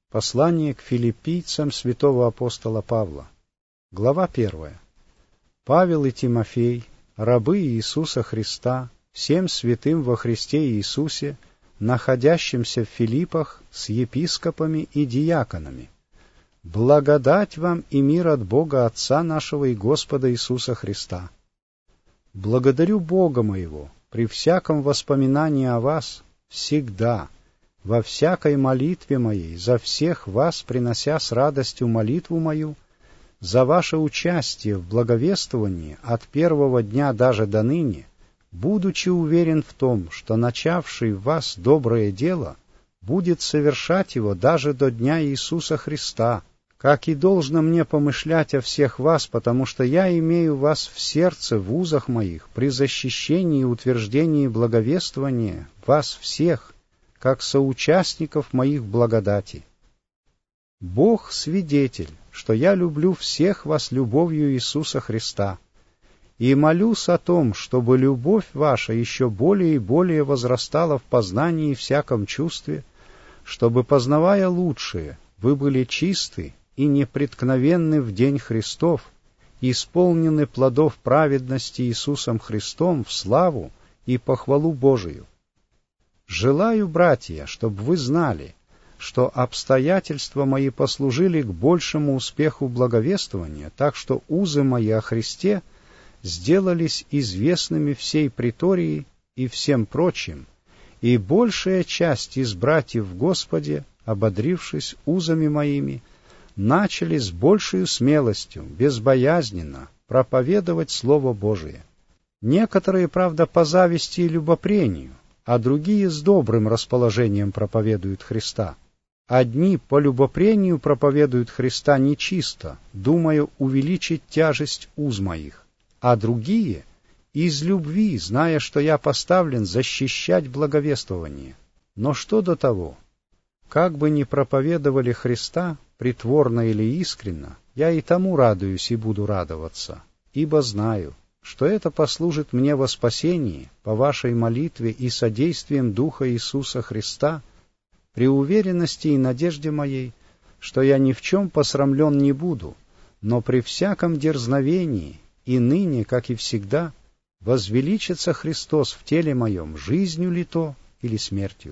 Послание к филиппийцам святого апостола Павла. Глава 1. Павел и Тимофей, рабы Иисуса Христа, всем святым во Христе Иисусе, находящимся в Филиппах с епископами и диаконами. Благодать вам и мир от Бога Отца нашего и Господа Иисуса Христа. Благодарю Бога моего при всяком воспоминании о вас всегда, во всякой молитве моей, за всех вас, принося с радостью молитву мою, за ваше участие в благовествовании от первого дня даже до ныне, будучи уверен в том, что начавший в вас доброе дело будет совершать его даже до дня Иисуса Христа, как и должно мне помышлять о всех вас, потому что я имею вас в сердце, в узах моих, при защищении и утверждении благовествования вас всех, как соучастников моих благодати. Бог свидетель, что я люблю всех вас любовью Иисуса Христа, и молюсь о том, чтобы любовь ваша еще более и более возрастала в познании и всяком чувстве, чтобы, познавая лучшее, вы были чисты и непреткновенны в день Христов, исполнены плодов праведности Иисусом Христом в славу и похвалу Божию. Желаю, братья, чтобы вы знали, что обстоятельства мои послужили к большему успеху благовествования, так что узы мои о Христе сделались известными всей притории и всем прочим, и большая часть из братьев в Господе, ободрившись узами моими, начали с большей смелостью, безбоязненно проповедовать Слово Божие. Некоторые, правда, по зависти и любопрению, а другие с добрым расположением проповедуют Христа. Одни по любопрению проповедуют Христа нечисто, думая увеличить тяжесть уз моих, а другие из любви, зная, что я поставлен защищать благовествование. Но что до того? Как бы ни проповедовали Христа, притворно или искренно, я и тому радуюсь и буду радоваться, ибо знаю, что это послужит мне во спасении по вашей молитве и содействием Духа Иисуса Христа, при уверенности и надежде моей, что я ни в чем посрамлен не буду, но при всяком дерзновении и ныне, как и всегда, возвеличится Христос в теле моем, жизнью ли то или смертью.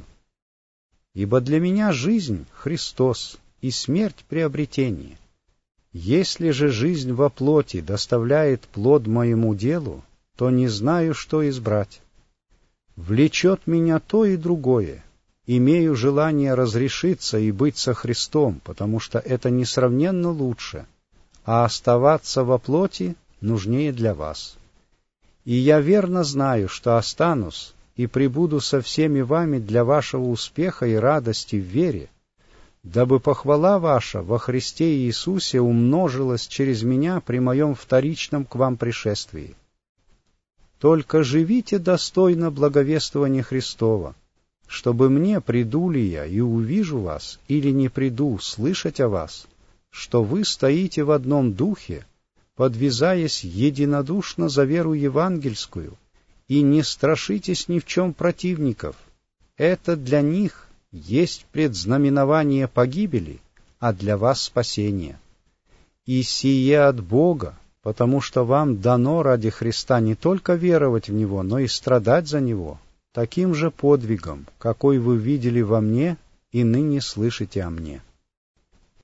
Ибо для меня жизнь — Христос, и смерть — приобретение. Если же жизнь во плоти доставляет плод моему делу, то не знаю, что избрать. Влечет меня то и другое. Имею желание разрешиться и быть со Христом, потому что это несравненно лучше, а оставаться во плоти нужнее для вас. И я верно знаю, что останусь и пребуду со всеми вами для вашего успеха и радости в вере, дабы похвала ваша во Христе Иисусе умножилась через меня при моем вторичном к вам пришествии. Только живите достойно благовествования Христова, чтобы мне, приду ли я и увижу вас, или не приду, слышать о вас, что вы стоите в одном духе, подвязаясь единодушно за веру евангельскую, и не страшитесь ни в чем противников. Это для них есть предзнаменование погибели, а для вас спасение. И сие от Бога, потому что вам дано ради Христа не только веровать в Него, но и страдать за Него, таким же подвигом, какой вы видели во мне и ныне слышите о мне.